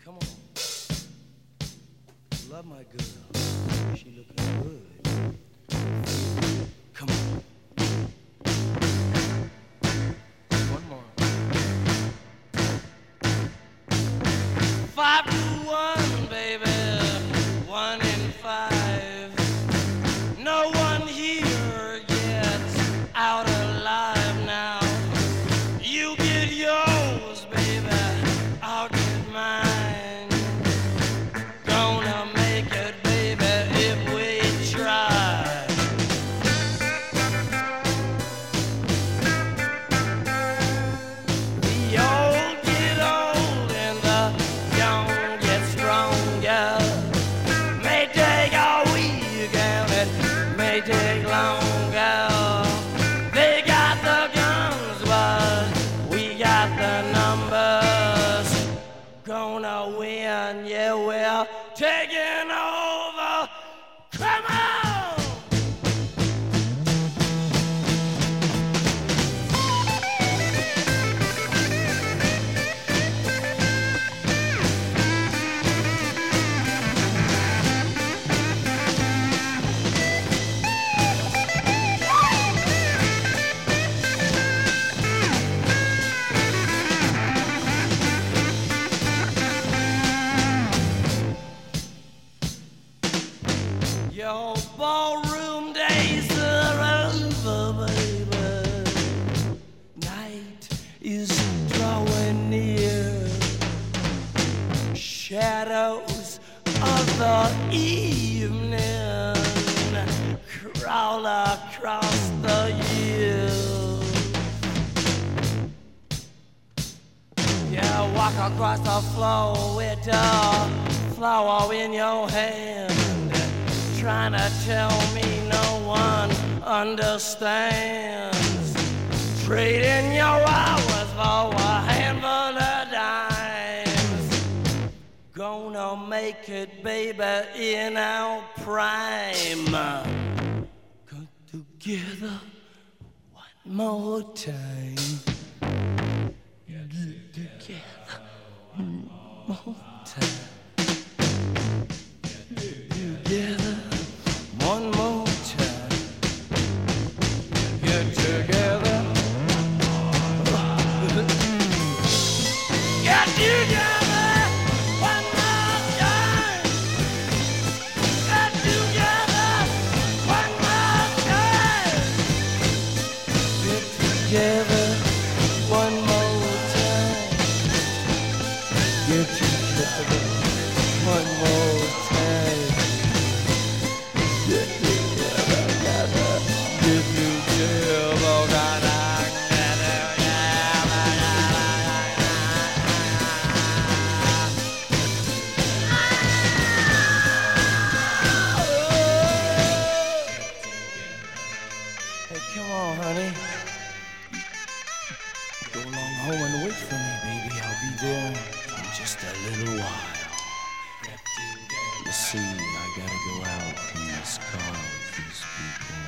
Come on. Love my girl. She looking good. Come on. One more. 5 to 1, baby. 1 in 5. No one here gets out alive now. You get yours, baby. I'll get mine. Gonna make it, baby, if we try. The old get old and the young get stronger. May take a week and it may take longer. They got the guns, but we got the numbers. Gonna win, yeah, we're taking over. Come on! Your ballroom days are over, baby. Night is drawing near. Shadows of the evening crawl across the hills. Yeah, walk across the floor with a flower in your hand. Trying to tell me no one understands. Trading your hours for a handful of dimes. Gonna make it, baby, in our prime. Come together one more time. Get together one more time. Together one more time. Get together. Get together one more time. Get together one more time. Get together one more time. Get together one more time. Hey, come on, honey. Go along home and wait for me, baby. I'll be there in just a little while. You see, I gotta go out in this car with these people.